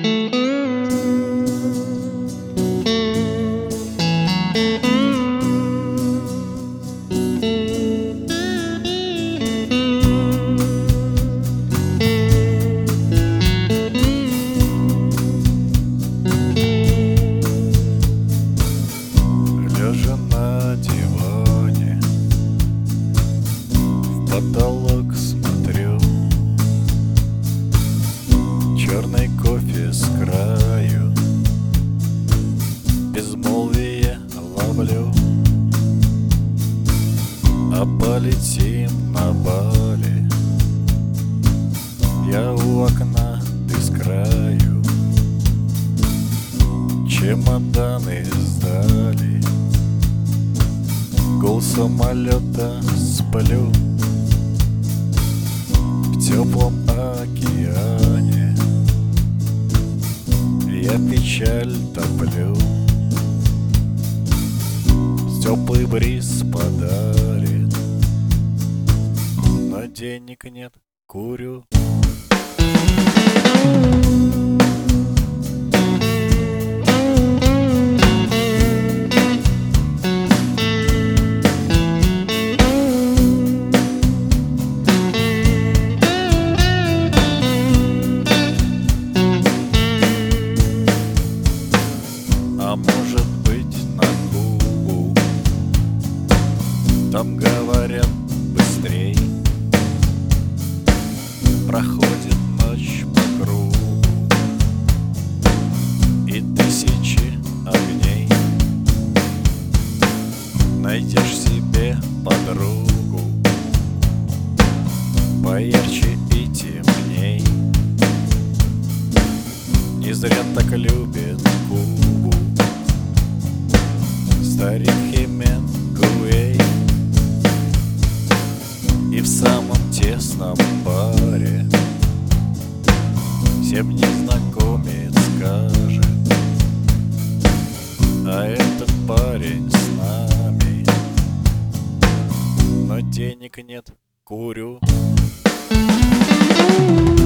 Лежа на диване, в потолок смотрю, черный кофе с краю, безмолвие ловлю. А полетим на Бали, я у окна, ты с краю. Чемоданы сдали, гул самолета сплю в теплом океане. Я печаль топлю, теплый бриз подарит, но денег нет, курю. А может быть, на Кубу, там говорят быстрей, проходит ночь по кругу и тысячи огней. Найдешь себе подругу поярче и темней. Не зря так любит Кубу старик Хемингуэй. И в самом тесном баре всем незнакомец скажет: а этот парень с нами, но денег нет, курю.